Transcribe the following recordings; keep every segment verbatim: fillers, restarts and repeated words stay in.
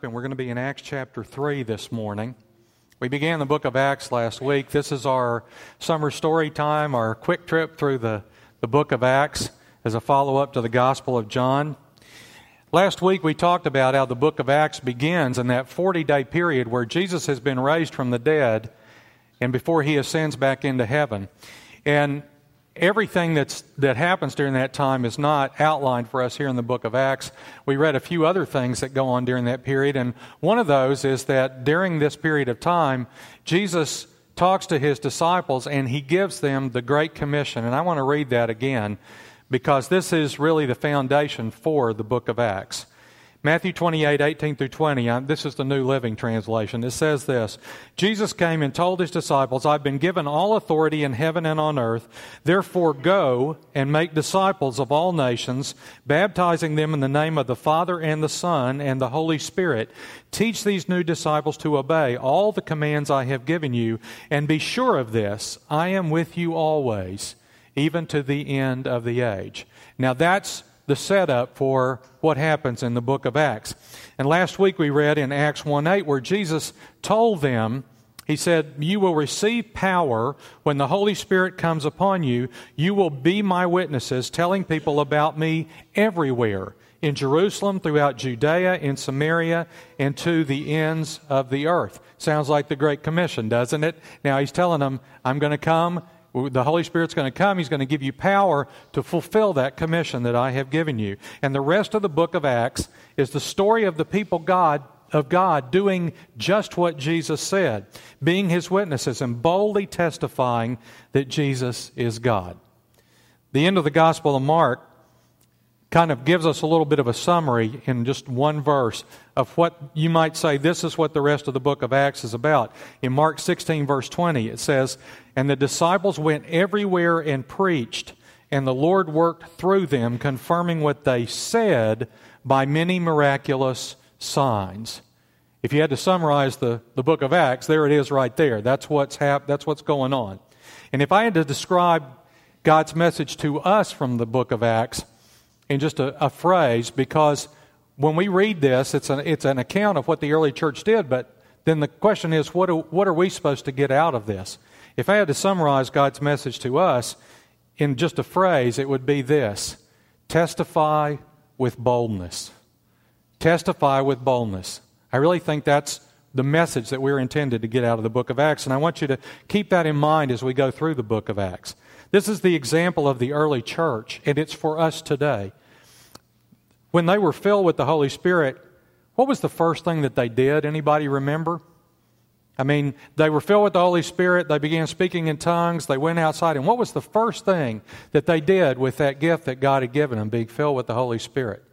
And we're going to be in Acts chapter three this morning. We began the book of Acts last week. This is our summer story time, our quick trip through the, the book of Acts as a follow-up to the Gospel of John. Last week we talked about how the book of Acts begins in that forty-day period where Jesus has been raised from the dead and before he ascends back into heaven. And everything that's that happens during that time is not outlined for us here in the book of Acts. We read a few other things that go on during that period, and one of those is that during this period of time, Jesus talks to his disciples and he gives them the Great Commission. And I want to read that again because this is really the foundation for the book of Acts. Matthew twenty-eight, eighteen through twenty, this is the New Living Translation. It says this: Jesus came and told his disciples, I've been given all authority in heaven and on earth. Therefore go and make disciples of all nations, baptizing them in the name of the Father and the Son and the Holy Spirit. Teach these new disciples to obey all the commands I have given you, and be sure of this, I am with you always, even to the end of the age. Now that's the setup for what happens in the book of Acts. And last week we read in Acts one eight where Jesus told them, he said, you will receive power when the Holy Spirit comes upon you. You will be my witnesses, telling people about me everywhere, in Jerusalem, throughout Judea, in Samaria, and to the ends of the earth. Sounds like the Great Commission, doesn't it? Now he's telling them, I'm going to come. The Holy Spirit's going to come. He's going to give you power to fulfill that commission that I have given you. And the rest of the book of Acts is the story of the people God of God doing just what Jesus said, being His witnesses and boldly testifying that Jesus is God. The end of the Gospel of Mark kind of gives us a little bit of a summary in just one verse of what you might say this is what the rest of the book of Acts is about. In Mark sixteen, verse twenty, it says, and the disciples went everywhere and preached, and the Lord worked through them, confirming what they said by many miraculous signs. If you had to summarize the, the book of Acts, there it is right there. That's what's hap- That's what's going on. And if I had to describe God's message to us from the book of Acts in just a, a phrase, because when we read this, it's an, it's an account of what the early church did, but then the question is, what, do, what are we supposed to get out of this? If I had to summarize God's message to us in just a phrase, it would be this: testify with boldness. Testify with boldness. I really think that's the message that we're intended to get out of the book of Acts, and I want you to keep that in mind as we go through the book of Acts. This is the example of the early church, and it's for us today. When they were filled with the Holy Spirit, what was the first thing that they did? Anybody remember? I mean, they were filled with the Holy Spirit, they began speaking in tongues, they went outside, and what was the first thing that they did with that gift that God had given them, being filled with the Holy Spirit?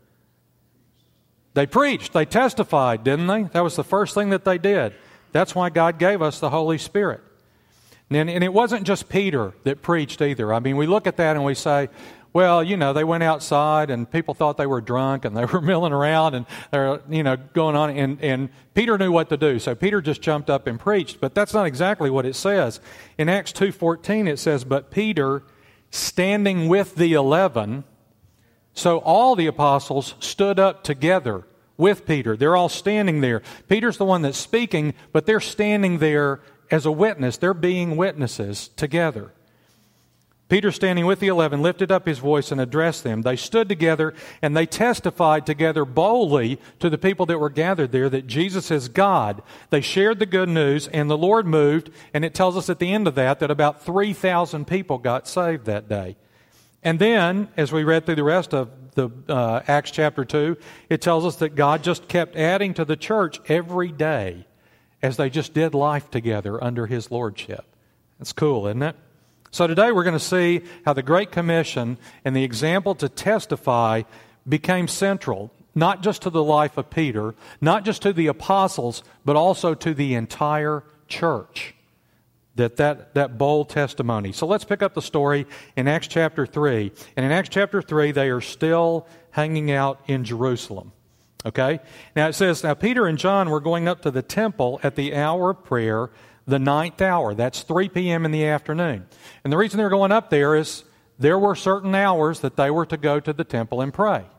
They preached, they testified, didn't they? That was the first thing that they did. That's why God gave us the Holy Spirit. And, and it wasn't just Peter that preached either. I mean, we look at that and we say, well, you know, they went outside and people thought they were drunk and they were milling around and they're, you know, going on. And, and Peter knew what to do. So Peter just jumped up and preached. But that's not exactly what it says. In Acts two fourteen, it says, but Peter, standing with the eleven, so all the apostles stood up together with Peter. They're all standing there. Peter's the one that's speaking, but they're standing there as a witness. They're being witnesses together. Peter, standing with the eleven, lifted up his voice and addressed them. They stood together and they testified together boldly to the people that were gathered there that Jesus is God. They shared the good news and the Lord moved, and it tells us at the end of that that about three thousand people got saved that day. And then, as we read through the rest of the uh, Acts chapter two, it tells us that God just kept adding to the church every day as they just did life together under His lordship. That's cool, isn't it? So today we're going to see how the Great Commission and the example to testify became central, not just to the life of Peter, not just to the apostles, but also to the entire church. That, that, that bold testimony. So let's pick up the story in Acts chapter three. And in Acts chapter three, they are still hanging out in Jerusalem. Okay? Now it says, now Peter and John were going up to the temple at the hour of prayer, the ninth hour. That's three p.m. in the afternoon. And the reason they're going up there is there were certain hours that they were to go to the temple and pray.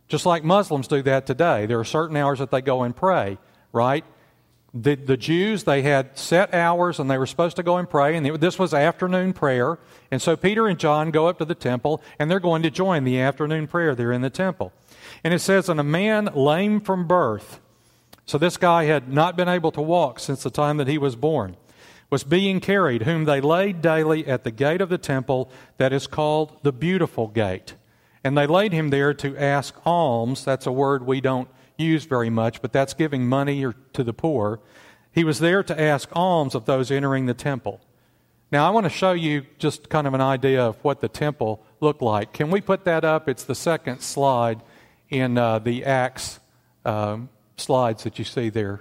Just like Muslims do that today. There are certain hours that they go and pray, right? The, the Jews, they had set hours and they were supposed to go and pray, and this was afternoon prayer. And so Peter and John go up to the temple, and they're going to join the afternoon prayer there in the temple. And it says, and a man lame from birth, so this guy had not been able to walk since the time that he was born, was being carried, whom they laid daily at the gate of the temple that is called the Beautiful Gate. And they laid him there to ask alms. That's a word we don't use very much, but that's giving money or to the poor. He was there to ask alms of those entering the temple. Now, I want to show you just kind of an idea of what the temple looked like. Can we put that up? It's the second slide in uh, the Acts um, slides that you see there.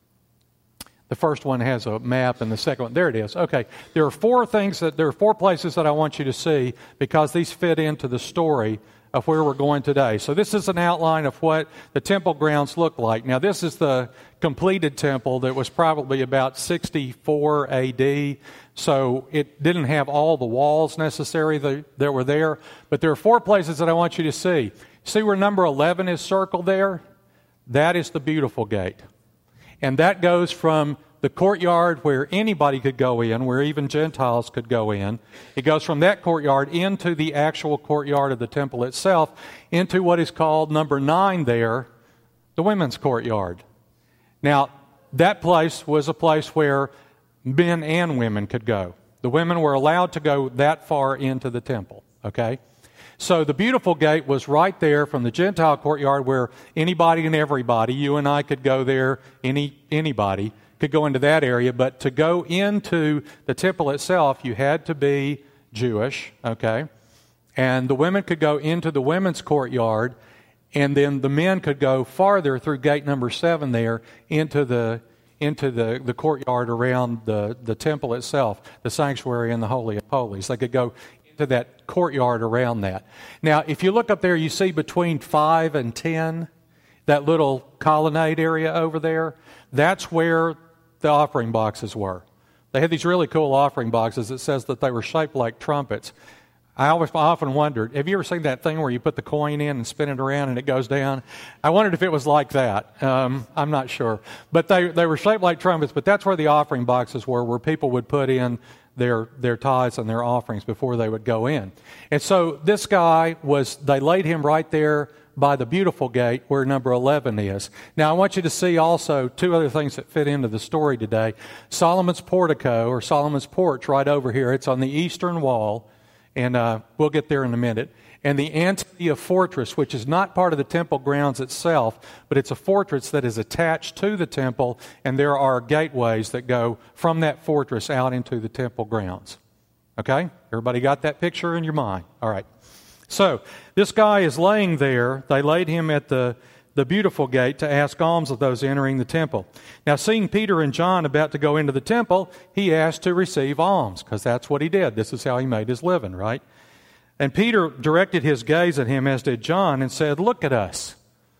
The first one has a map, and the second one, there it is. Okay, there are four things that, there are four places that I want you to see because these fit into the story of where we're going today. So this is an outline of what the temple grounds look like. Now, this is the completed temple that was probably about sixty-four A D, so it didn't have all the walls necessary that, that were there. But there are four places that I want you to see. See where number eleven is circled there? That is the Beautiful Gate. And that goes from the courtyard where anybody could go in, where even Gentiles could go in. It goes from that courtyard into the actual courtyard of the temple itself, into what is called number nine there, the women's courtyard. Now, that place was a place where men and women could go. The women were allowed to go that far into the temple, okay? So the Beautiful Gate was right there from the Gentile courtyard where anybody and everybody, you and I could go there, any anybody could go into that area. But to go into the temple itself, you had to be Jewish, okay? And the women could go into the women's courtyard, and then the men could go farther through gate number seven there into the into the, the courtyard around the, the temple itself, the sanctuary and the Holy of Holies. They could go to that courtyard around that. Now, if you look up there, you see between five and ten, that little colonnade area over there, that's where the offering boxes were. They had these really cool offering boxes. It says that they were shaped like trumpets. I always I often wondered, have you ever seen that thing where you put the coin in and spin it around and it goes down? I wondered if it was like that. Um, I'm not sure. But they, they were shaped like trumpets, but that's where the offering boxes were, where people would put in their their tithes and their offerings before they would go in. And so this guy was, they laid him right there by the Beautiful Gate where number eleven is. Now I want you to see also two other things that fit into the story today. Solomon's portico, or Solomon's porch, right over here. It's on the eastern wall, and uh, we'll get there in a minute. And the Antonia fortress, which is not part of the temple grounds itself, but it's a fortress that is attached to the temple, and there are gateways that go from that fortress out into the temple grounds. Okay? Everybody got that picture in your mind? All right. So, this guy is laying there. They laid him at the, the Beautiful Gate to ask alms of those entering the temple. Now, seeing Peter and John about to go into the temple, he asked to receive alms, because that's what he did. This is how he made his living, right? And Peter directed his gaze at him, as did John, and said, "Look at us."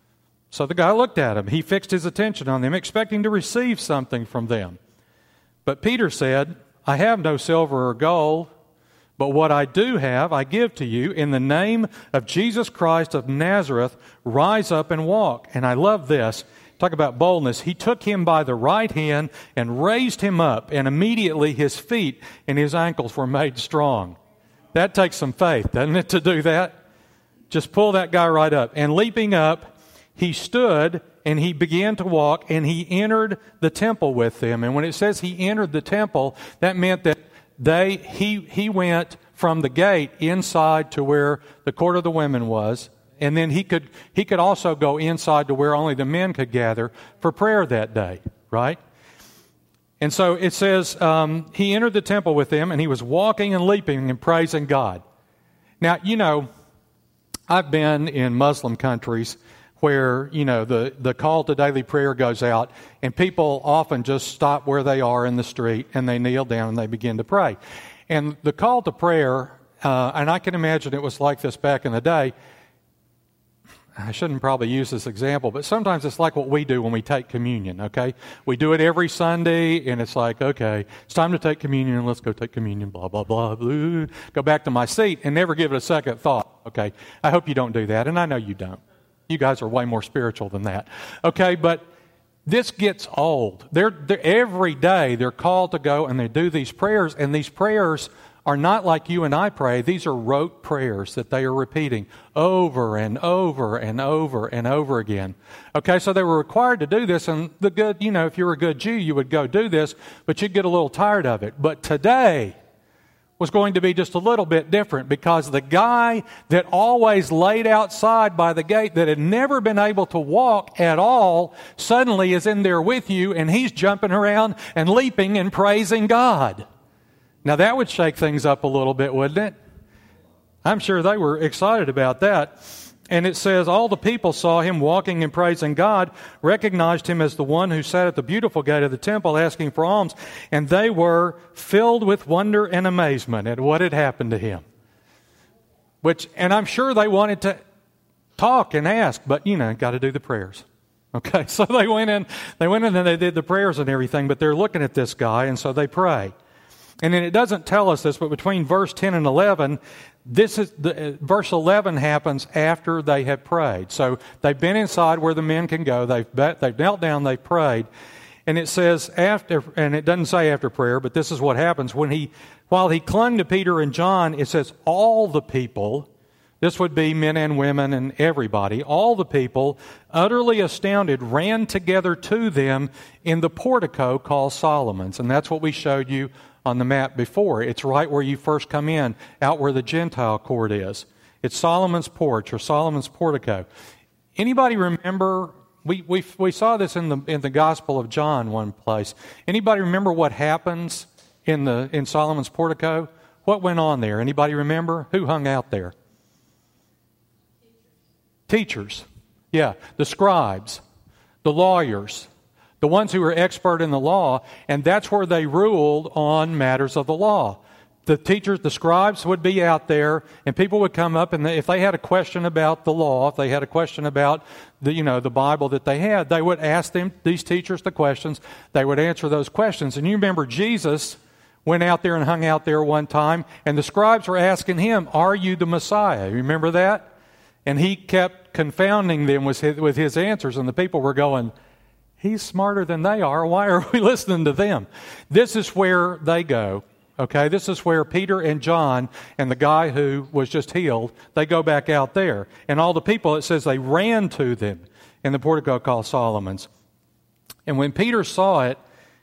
So the guy looked at him. He fixed his attention on them, expecting to receive something from them. But Peter said, "I have no silver or gold, but what I do have I give to you. In the name of Jesus Christ of Nazareth, rise up and walk." And I love this. Talk about boldness. He took him by the right hand and raised him up, and immediately his feet and his ankles were made strong. That takes some faith, doesn't it, to do that? Just pull that guy right up. And leaping up, he stood and he began to walk, and he entered the temple with them. And when it says he entered the temple, that meant that they he he went from the gate inside to where the court of the women was, and then he could he could also go inside to where only the men could gather for prayer that day, right? And so it says um, he entered the temple with them, and he was walking and leaping and praising God. Now, you know, I've been in Muslim countries where, you know, the, the call to daily prayer goes out, and people often just stop where they are in the street, and they kneel down and they begin to pray. And the call to prayer, uh, and I can imagine it was like this back in the day. I shouldn't probably use this example, but sometimes it's like what we do when we take communion, okay? We do it every Sunday, and it's like, okay, it's time to take communion, let's go take communion, blah, blah, blah, blah. Go back to my seat and never give it a second thought, okay? I hope you don't do that, and I know you don't. You guys are way more spiritual than that. Okay, but this gets old. They're, they're every day they're called to go and they do these prayers, and these prayers are not like you and I pray. These are rote prayers that they are repeating over and over and over and over again. Okay, so they were required to do this, and the good, you know, if you were a good Jew, you would go do this, but you'd get a little tired of it. But today was going to be just a little bit different, because the guy that always laid outside by the gate, that had never been able to walk at all, suddenly is in there with you, and he's jumping around and leaping and praising God. Now that would shake things up a little bit, wouldn't it? I'm sure they were excited about that. And it says, all the people saw him walking and praising God, recognized him as the one who sat at the beautiful gate of the temple asking for alms, and they were filled with wonder and amazement at what had happened to him. Which, and I'm sure they wanted to talk and ask, but, you know, got to do the prayers. Okay, so they went in, they went in and they did the prayers and everything, but they're looking at this guy, and so they pray. And then it doesn't tell us this, but between verse ten and eleven, this is the, uh, verse eleven happens after they have prayed. So they've been inside where the men can go. They've bet, they've knelt down. They've prayed, and it says after, and it doesn't say after prayer, but this is what happens when he, while he clung to Peter and John. It says all the people. This would be men and women and everybody. All the people, utterly astounded, ran together to them in the portico called Solomon's, and that's what we showed you on the map before. It's right where you first come in, out where the Gentile court is. It's Solomon's porch or Solomon's portico. Anybody remember? We we we saw this in the in the Gospel of John one place. Anybody remember what happens in the in Solomon's portico? What went on there? Anybody remember? Who hung out there? Teachers. Yeah, the scribes, the lawyers, the ones who were expert in the law, and that's where they ruled on matters of the law. The teachers, the scribes would be out there, and people would come up, and they, if they had a question about the law, if they had a question about the, you know, the Bible that they had, they would ask them, these teachers, the questions. They would answer those questions. And you remember Jesus went out there and hung out there one time, and the scribes were asking him, "Are you the Messiah?" You remember that? And he kept confounding them with his, with his answers, and the people were going, "He's smarter than they are. Why are we listening to them?" This is where they go. Okay, this is where Peter and John and the guy who was just healed, they go back out there. And all the people, it says they ran to them in the portico called Solomon's. And when Peter saw it,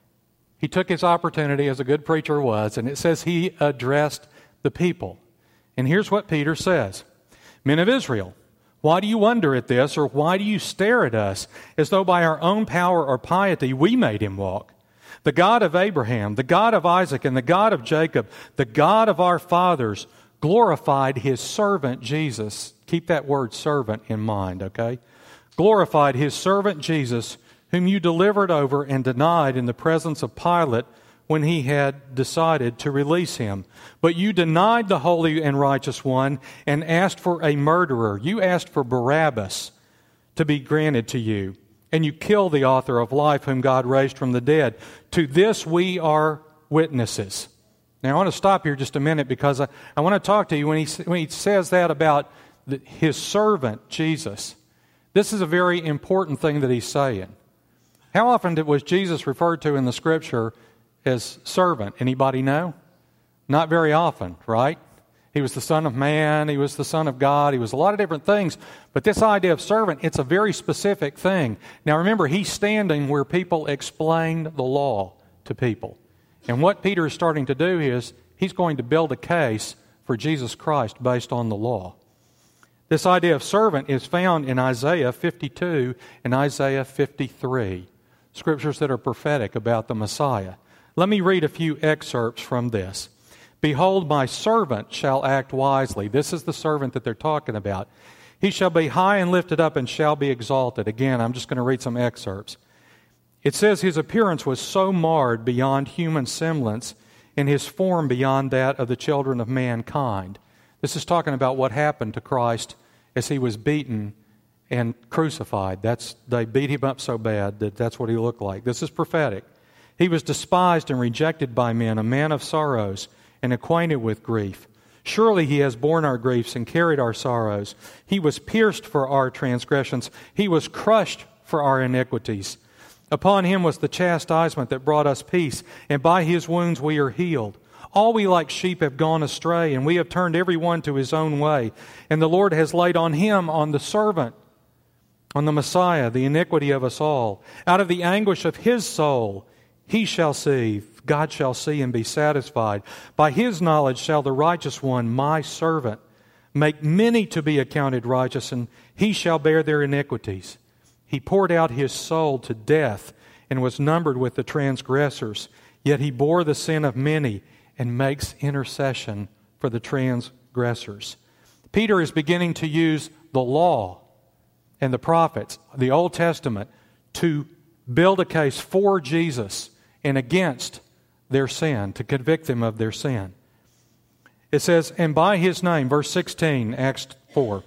he took his opportunity, as a good preacher was, and it says he addressed the people. And here's what Peter says: "Men of Israel, why do you wonder at this, or why do you stare at us, as though by our own power or piety we made him walk? The God of Abraham, the God of Isaac, and the God of Jacob, the God of our fathers, glorified his servant Jesus." Keep that word servant in mind, okay? "Glorified his servant Jesus, whom you delivered over and denied in the presence of Pilate when he had decided to release him. But you denied the Holy and Righteous One and asked for a murderer. You asked for Barabbas to be granted to you. And you killed the author of life, whom God raised from the dead. To this we are witnesses." Now I want to stop here just a minute, because I, I want to talk to you when he, when he says that about the, his servant, Jesus. This is a very important thing that he's saying. How often did, was Jesus referred to in the Scripture as servant? Anybody know? Not very often, right? He was the Son of Man. He was the Son of God. He was a lot of different things. But this idea of servant, it's a very specific thing. Now remember, he's standing where people explained the law to people. And what Peter is starting to do is he's going to build a case for Jesus Christ based on the law. This idea of servant is found in Isaiah fifty-two and Isaiah fifty-three, scriptures that are prophetic about the Messiah. Let me read a few excerpts from this. "Behold, my servant shall act wisely." This is the servant that they're talking about. "He shall be high and lifted up and shall be exalted." Again, I'm just going to read some excerpts. It says, "His appearance was so marred beyond human semblance, and his form beyond that of the children of mankind." This is talking about what happened to Christ as he was beaten and crucified. That's, they beat him up so bad that that's what he looked like. This is prophetic. "He was despised and rejected by men, a man of sorrows and acquainted with grief. Surely he has borne our griefs and carried our sorrows. He was pierced for our transgressions. He was crushed for our iniquities. Upon him was the chastisement that brought us peace, and by his wounds we are healed. All we like sheep have gone astray, and we have turned every one to his own way. And the Lord has laid on him, on the servant, on the Messiah, the iniquity of us all. Out of the anguish of his soul he shall see, God shall see and be satisfied. By his knowledge shall the righteous one, my servant, make many to be accounted righteous, and he shall bear their iniquities. He poured out his soul to death and was numbered with the transgressors. Yet he bore the sin of many and makes intercession for the transgressors. Peter is beginning to use the law and the prophets, the Old Testament, to build a case for Jesus and against their sin, to convict them of their sin. It says, and by his name, verse sixteen, Acts four,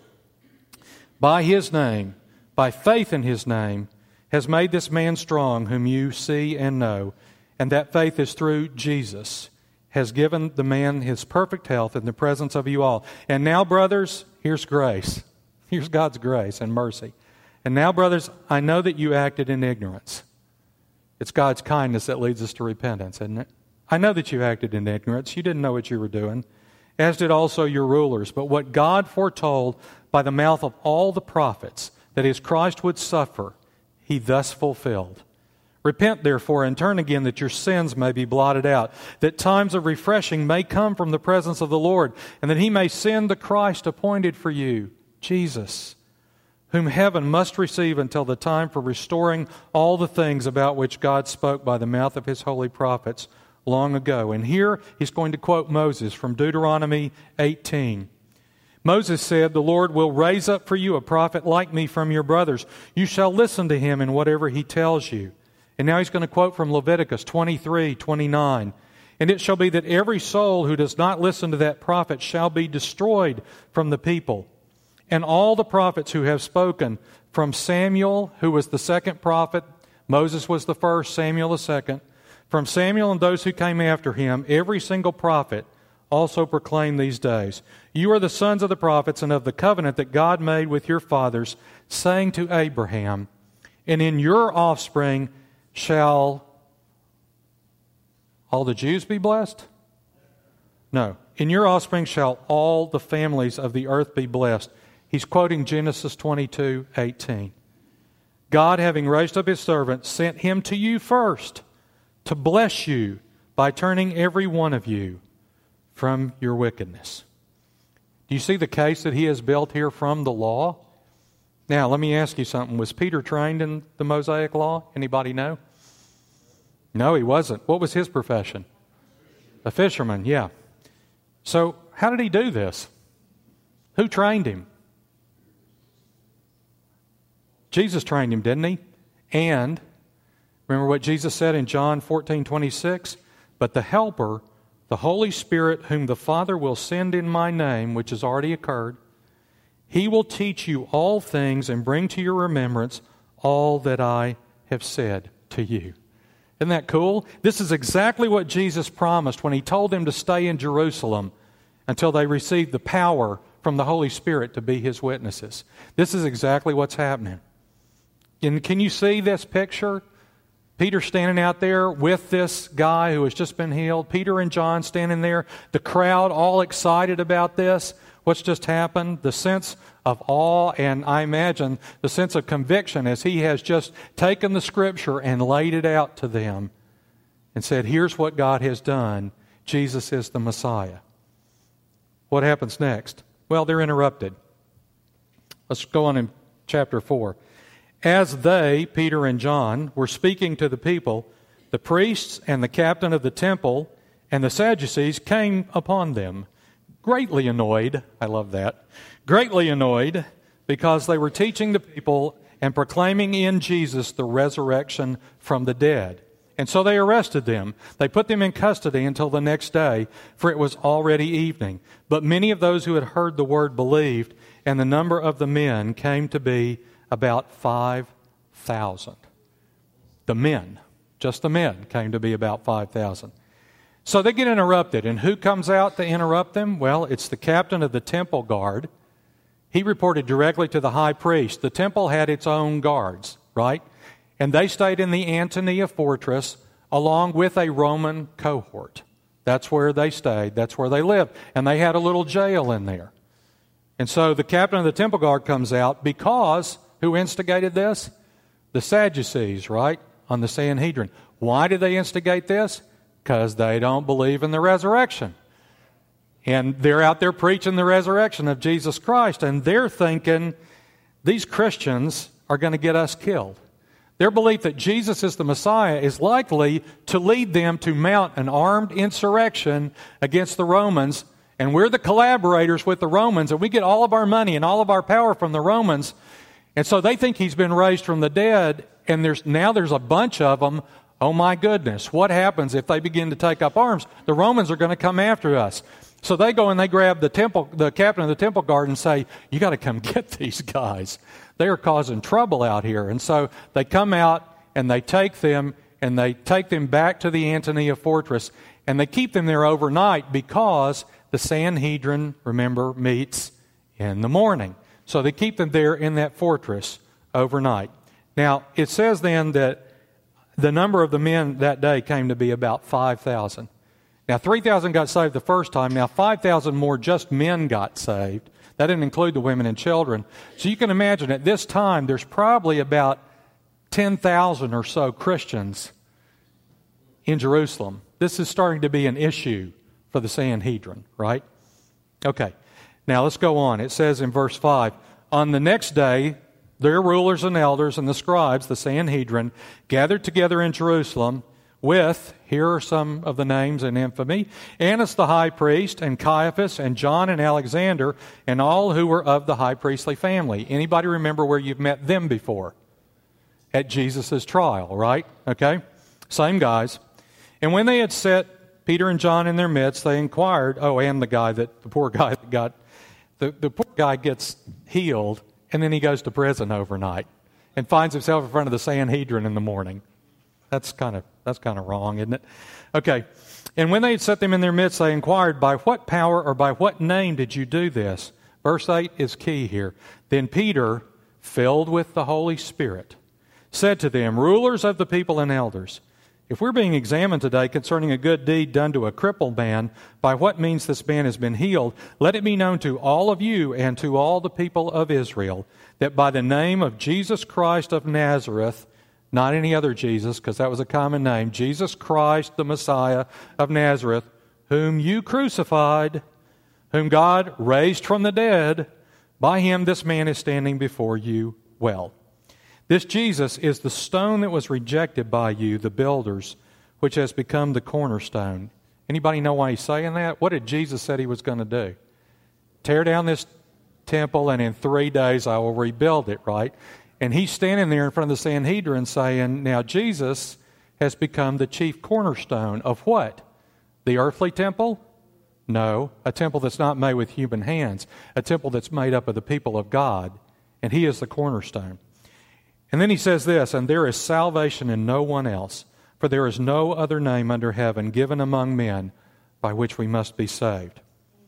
by his name, by faith in his name, has made this man strong whom you see and know, and that faith is through Jesus, has given the man his perfect health in the presence of you all. And now, brothers, here's grace. Here's God's grace and mercy. And now, brothers, I know that you acted in ignorance. It's God's kindness that leads us to repentance, isn't it? I know that you acted in ignorance. You didn't know what you were doing, as did also your rulers. But what God foretold by the mouth of all the prophets, that his Christ would suffer, he thus fulfilled. Repent, therefore, and turn again, that your sins may be blotted out, that times of refreshing may come from the presence of the Lord, and that he may send the Christ appointed for you, Jesus, whom heaven must receive until the time for restoring all the things about which God spoke by the mouth of his holy prophets long ago. And here he's going to quote Moses from Deuteronomy eighteen. Moses said, the Lord will raise up for you a prophet like me from your brothers. You shall listen to him in whatever he tells you. And now he's going to quote from Leviticus twenty-three twenty-nine. And it shall be that every soul who does not listen to that prophet shall be destroyed from the people. And all the prophets who have spoken, from Samuel, who was the second prophet, Moses was the first, Samuel the second, from Samuel and those who came after him, every single prophet also proclaimed these days, you are the sons of the prophets and of the covenant that God made with your fathers, saying to Abraham, and in your offspring shall all the Jews be blessed? No. In your offspring shall all the families of the earth be blessed. He's quoting Genesis twenty-two eighteen. God, having raised up his servant, sent him to you first to bless you by turning every one of you from your wickedness. Do you see the case that he has built here from the law? Now, let me ask you something. Was Peter trained in the Mosaic law? Anybody know? No, he wasn't. What was his profession? A fisherman, yeah. So, how did he do this? Who trained him? Jesus trained him, didn't he? And, remember what Jesus said in John fourteen twenty-six? But the Helper, the Holy Spirit, whom the Father will send in my name, which has already occurred, he will teach you all things and bring to your remembrance all that I have said to you. Isn't that cool? This is exactly what Jesus promised when he told them to stay in Jerusalem until they received the power from the Holy Spirit to be his witnesses. This is exactly what's happening. And can you see this picture? Peter standing out there with this guy who has just been healed. Peter and John standing there. The crowd all excited about this. What's just happened? The sense of awe and, I imagine, the sense of conviction as he has just taken the Scripture and laid it out to them and said, here's what God has done. Jesus is the Messiah. What happens next? Well, they're interrupted. Let's go on in chapter four. As they, Peter and John, were speaking to the people, the priests and the captain of the temple and the Sadducees came upon them, greatly annoyed. I love that. Greatly annoyed because they were teaching the people and proclaiming in Jesus the resurrection from the dead. And so they arrested them. They put them in custody until the next day, for it was already evening. But many of those who had heard the word believed, and the number of the men came to be about five thousand. The men, just the men, came to be about five thousand. So they get interrupted. And who comes out to interrupt them? Well, it's the captain of the temple guard. He reported directly to the high priest. The temple had its own guards, right? And they stayed in the Antonia fortress along with a Roman cohort. That's where they stayed. That's where they lived. And they had a little jail in there. And so the captain of the temple guard comes out because who instigated this? The Sadducees, right? On the Sanhedrin. Why did they instigate this? Because they don't believe in the resurrection. And they're out there preaching the resurrection of Jesus Christ. And they're thinking these Christians are going to get us killed. Their belief that Jesus is the Messiah is likely to lead them to mount an armed insurrection against the Romans. And we're the collaborators with the Romans. And we get all of our money and all of our power from the Romans. And so they think he's been raised from the dead. And there's now there's a bunch of them. Oh my goodness, what happens if they begin to take up arms? The Romans are going to come after us. So they go and they grab the temple, the captain of the temple guard and say, you got to come get these guys. They are causing trouble out here. And so they come out and they take them and they take them back to the Antonia fortress and they keep them there overnight because the Sanhedrin, remember, meets in the morning. So they keep them there in that fortress overnight. Now, it says then that the number of the men that day came to be about five thousand. Now, three thousand got saved the first time. Now, five thousand more just men got saved. That didn't include the women and children. So you can imagine at this time, there's probably about ten thousand or so Christians in Jerusalem. This is starting to be an issue for the Sanhedrin, right? Okay. Now, let's go on. It says in verse five, on the next day, their rulers and elders and the scribes, the Sanhedrin, gathered together in Jerusalem with, here are some of the names in infamy, Annas the high priest, and Caiaphas, and John and Alexander, and all who were of the high priestly family. Anybody remember where you've met them before? At Jesus' trial, right? Okay? Same guys. And when they had set Peter and John in their midst, they inquired, oh, and the guy that, the poor guy that got, the, the poor guy gets healed, and then he goes to prison overnight and finds himself in front of the Sanhedrin in the morning. That's kind of that's kind of wrong, isn't it? Okay. And when they had set them in their midst, they inquired, by what power or by what name did you do this? Verse eight is key here. Then Peter, filled with the Holy Spirit, said to them, rulers of the people and elders, if we're being examined today concerning a good deed done to a crippled man, by what means this man has been healed, let it be known to all of you and to all the people of Israel that by the name of Jesus Christ of Nazareth, not any other Jesus, because that was a common name, Jesus Christ, the Messiah of Nazareth, whom you crucified, whom God raised from the dead, by him this man is standing before you well. This Jesus is the stone that was rejected by you, the builders, which has become the cornerstone. Anybody know why he's saying that? What did Jesus say he was going to do? Tear down this temple, and in three days I will rebuild it, right? And he's standing there in front of the Sanhedrin saying, now Jesus has become the chief cornerstone of what? The earthly temple? No, a temple that's not made with human hands, a temple that's made up of the people of God, and he is the cornerstone. And then he says this, and there is salvation in no one else, for there is no other name under heaven given among men by which we must be saved.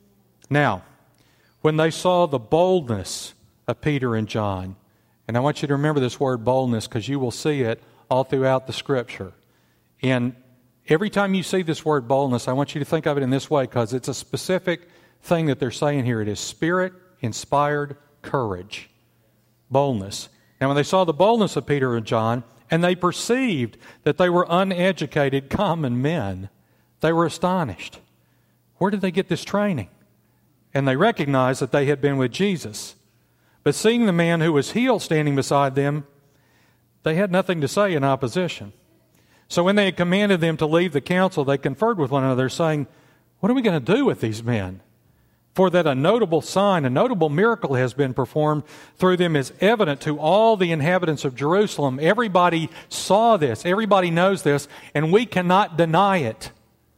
Now, when they saw the boldness of Peter and John, and I want you to remember this word boldness because you will see it all throughout the Scripture. And every time you see this word boldness, I want you to think of it in this way because it's a specific thing that they're saying here. It is Spirit-inspired courage, boldness. And when they saw the boldness of Peter and John, and they perceived that they were uneducated, common men, they were astonished. Where did they get this training? And they recognized that they had been with Jesus. But seeing the man who was healed standing beside them, they had nothing to say in opposition. So when they had commanded them to leave the council, they conferred with one another, saying, what are we going to do with these men? For that a notable sign, a notable miracle has been performed through them is evident to all the inhabitants of Jerusalem. Everybody saw this. Everybody knows this. And we cannot deny it.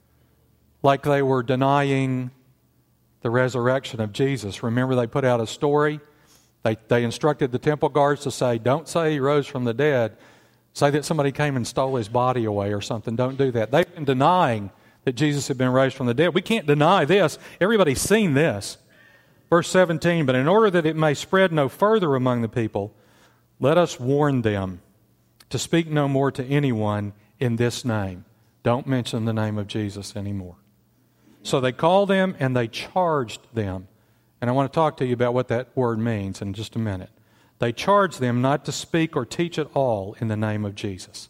Like they were denying the resurrection of Jesus. Remember they put out a story? They, they instructed the temple guards to say, don't say he rose from the dead. Say that somebody came and stole his body away or something. Don't do that. They've been denying that Jesus had been raised from the dead. We can't deny this. Everybody's seen this. Verse seventeen, but in order that it may spread no further among the people, let us warn them to speak no more to anyone in this name. Don't mention the name of Jesus anymore. So they called them and they charged them. And I want to talk to you about what that word means in just a minute. They charged them not to speak or teach at all in the name of Jesus.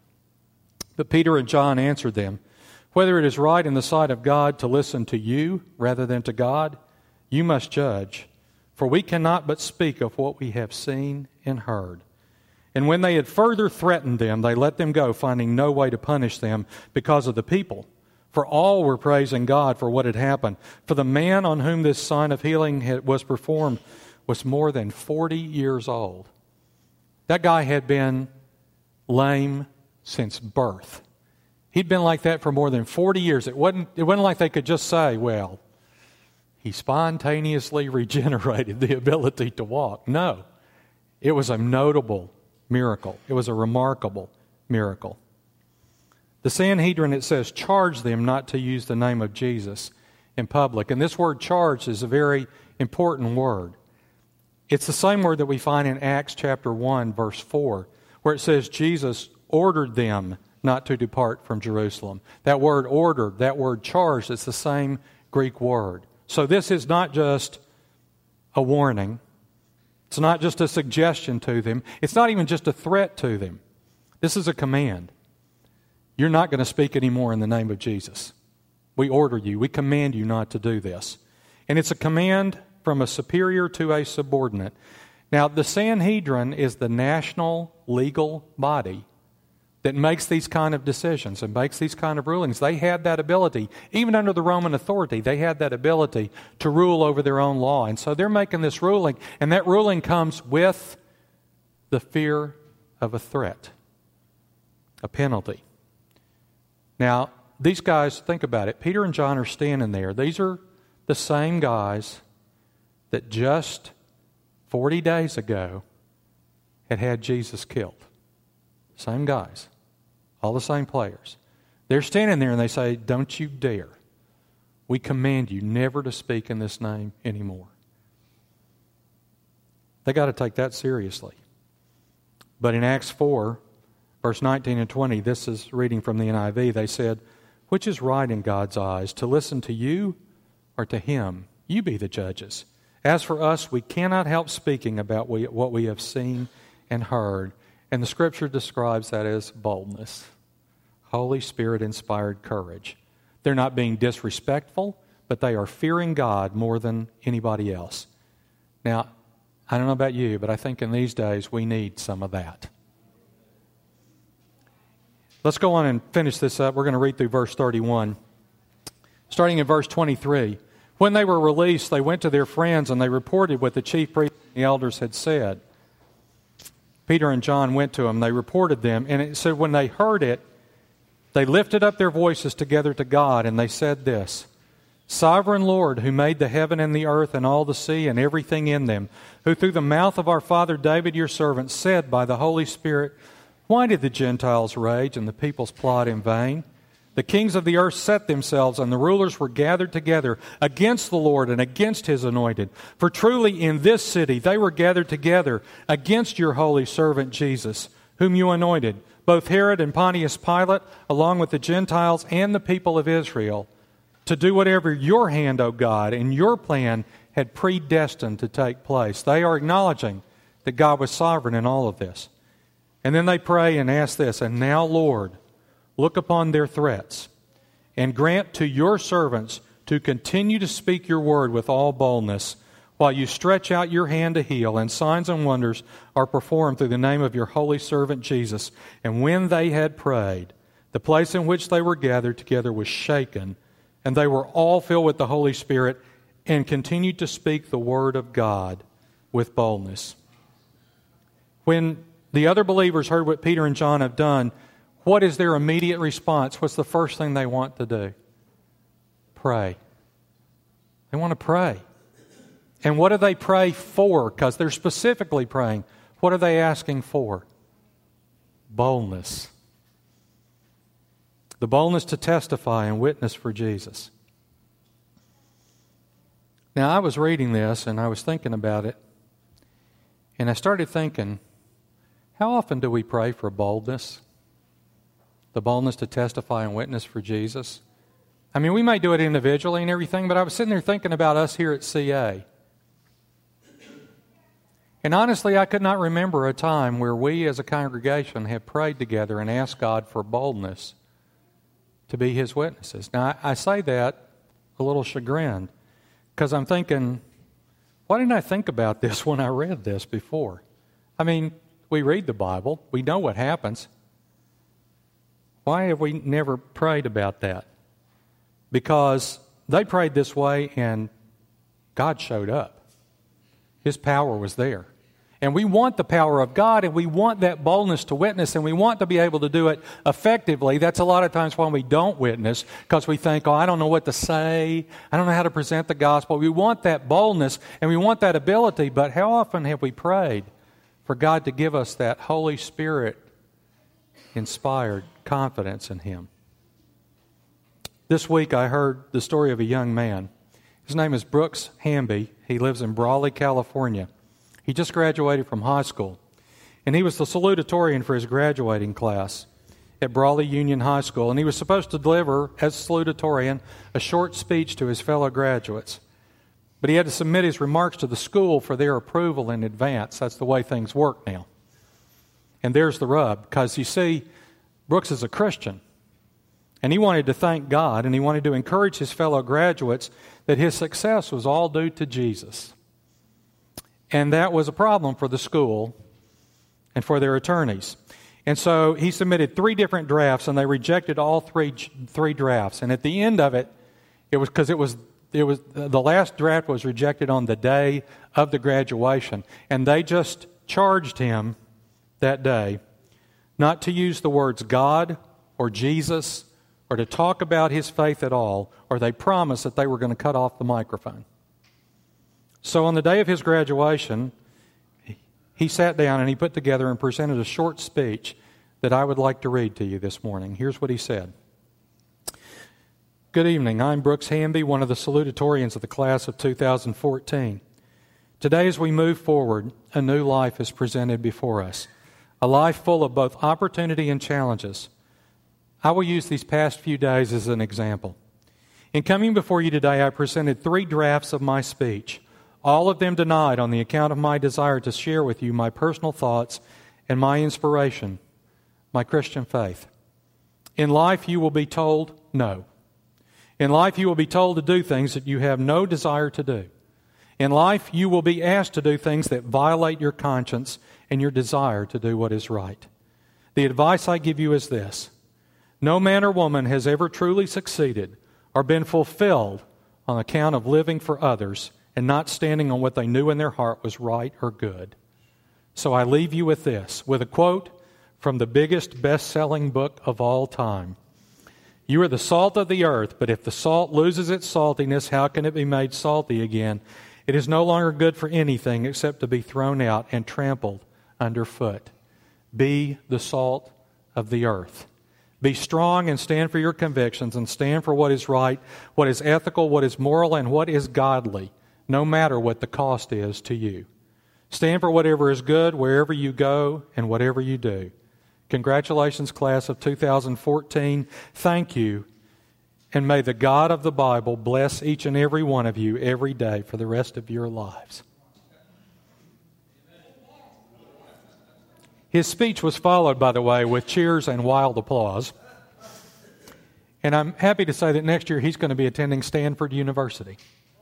But Peter and John answered them, whether it is right in the sight of God to listen to you rather than to God, you must judge. For we cannot but speak of what we have seen and heard. And when they had further threatened them, they let them go, finding no way to punish them because of the people. For all were praising God for what had happened. For the man on whom this sign of healing had, was performed was more than forty years old. That guy had been lame since birth. He'd been like that for more than forty years. It wasn't, it wasn't like they could just say, well, he spontaneously regenerated the ability to walk. No, it was a notable miracle. It was a remarkable miracle. The Sanhedrin, it says, charge them not to use the name of Jesus in public. And this word charge is a very important word. It's the same word that we find in Acts chapter one, verse four, where it says Jesus ordered them not to depart from Jerusalem. That word ordered, that word charged, it's the same Greek word. So this is not just a warning. It's not just a suggestion to them. It's not even just a threat to them. This is a command. You're not going to speak anymore in the name of Jesus. We order you. We command you not to do this. And it's a command from a superior to a subordinate. Now, the Sanhedrin is the national legal body that makes these kind of decisions and makes these kind of rulings. They had that ability. Even under the Roman authority, they had that ability to rule over their own law. And so they're making this ruling, and that ruling comes with the fear of a threat, a penalty. Now, these guys, think about it. Peter and John are standing there. These are the same guys that just forty days ago had had Jesus killed. Same guys. All the same players. They're standing there and they say, don't you dare. We command you never to speak in this name anymore. They got to take that seriously. But in Acts four, verse nineteen and twenty, this is reading from the N I V, they said, which is right in God's eyes, to listen to you or to him? You be the judges. As for us, we cannot help speaking about what we have seen and heard. And the Scripture describes that as boldness. Holy Spirit-inspired courage. They're not being disrespectful, but they are fearing God more than anybody else. Now, I don't know about you, but I think in these days we need some of that. Let's go on and finish this up. We're going to read through verse thirty-one. Starting in verse twenty-three. When they were released, they went to their friends and they reported what the chief priests and the elders had said. Peter and John went to them. They reported them. And it said when they heard it, they lifted up their voices together to God and they said this, Sovereign Lord, who made the heaven and the earth and all the sea and everything in them, who through the mouth of our father David your servant said by the Holy Spirit, why did the Gentiles rage and the peoples plot in vain? The kings of the earth set themselves, and the rulers were gathered together against the Lord and against His anointed. For truly in this city they were gathered together against your holy servant Jesus, whom you anointed, both Herod and Pontius Pilate, along with the Gentiles and the people of Israel, to do whatever your hand, O God, and your plan had predestined to take place. They are acknowledging that God was sovereign in all of this. And then they pray and ask this, and now, Lord, look upon their threats, and grant to your servants to continue to speak your word with all boldness, while you stretch out your hand to heal, and signs and wonders are performed through the name of your holy servant Jesus. And when they had prayed, the place in which they were gathered together was shaken, and they were all filled with the Holy Spirit, and continued to speak the word of God with boldness. When the other believers heard what Peter and John have done, what is their immediate response? What's the first thing they want to do? Pray. They want to pray. And what do they pray for? Because they're specifically praying. What are they asking for? Boldness. The boldness to testify and witness for Jesus. Now, I was reading this and I was thinking about it, and I started thinking, how often do we pray for boldness? The boldness to testify and witness for Jesus? I mean, we might do it individually and everything, but I was sitting there thinking about us here at C A. And honestly, I could not remember a time where we as a congregation have prayed together and asked God for boldness to be His witnesses. Now, I say that a little chagrined, because I'm thinking, why didn't I think about this when I read this before? I mean, we read the Bible. We know what happens. Why have we never prayed about that? Because they prayed this way and God showed up. His power was there. And we want the power of God, and we want that boldness to witness, and we want to be able to do it effectively. That's a lot of times why we don't witness, because we think, oh, I don't know what to say. I don't know how to present the gospel. We want that boldness, and we want that ability, but how often have we prayed for God to give us that Holy Spirit-inspired confidence in Him? This week I heard the story of a young man. His name is Brooks Hamby. He lives in Brawley, California. He just graduated from high school, and he was the salutatorian for his graduating class at Brawley Union High School, and he was supposed to deliver, as salutatorian, a short speech to his fellow graduates. But he had to submit his remarks to the school for their approval in advance. That's the way things work now. And there's the rub, because you see, Brooks is a Christian, and he wanted to thank God, and he wanted to encourage his fellow graduates that his success was all due to Jesus. And that was a problem for the school and for their attorneys. And so he submitted three different drafts, and they rejected all three three drafts. And at the end of it, it was because it was it was the last draft was rejected on the day of the graduation, and they just charged him that day not to use the words God or Jesus or to talk about his faith at all, or they promised that they were going to cut off the microphone. So on the day of his graduation, he sat down and he put together and presented a short speech that I would like to read to you this morning. Here's what he said. Good evening. I'm Brooks Hamby, one of the salutatorians of the class of two thousand fourteen. Today, as we move forward, a new life is presented before us, a life full of both opportunity and challenges. I will use these past few days as an example. In coming before you today, I presented three drafts of my speech, all of them denied on the account of my desire to share with you my personal thoughts and my inspiration, my Christian faith. In life, you will be told no. In life, you will be told to do things that you have no desire to do. In life, you will be asked to do things that violate your conscience and your desire to do what is right. The advice I give you is this: no man or woman has ever truly succeeded or been fulfilled on account of living for others and not standing on what they knew in their heart was right or good. So I leave you with this, with a quote from the biggest best-selling book of all time. You are the salt of the earth, but if the salt loses its saltiness, how can it be made salty again? It is no longer good for anything except to be thrown out and trampled underfoot. Be the salt of the earth. Be strong and stand for your convictions and stand for what is right, what is ethical, what is moral, and what is godly, no matter what the cost is to you. Stand for whatever is good wherever you go and whatever you do. Congratulations, class of two thousand fourteen. Thank you, and may the God of the Bible bless each and every one of you every day for the rest of your lives. His speech was followed, by the way, with cheers and wild applause. And I'm happy to say that next year he's going to be attending Stanford University.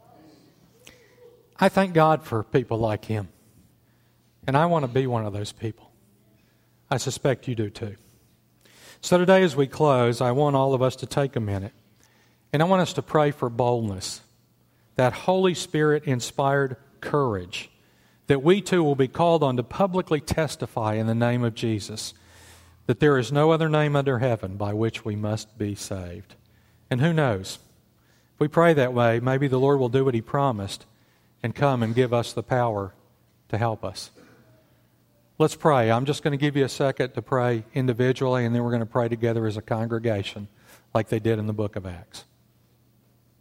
I thank God for people like him. And I want to be one of those people. I suspect you do too. So today as we close, I want all of us to take a minute. And I want us to pray for boldness. That Holy Spirit-inspired courage. That we too will be called on to publicly testify in the name of Jesus. That there is no other name under heaven by which we must be saved. And who knows? If we pray that way, maybe the Lord will do what He promised and come and give us the power to help us. Let's pray. I'm just going to give you a second to pray individually, and then we're going to pray together as a congregation. like they did in the book of Acts.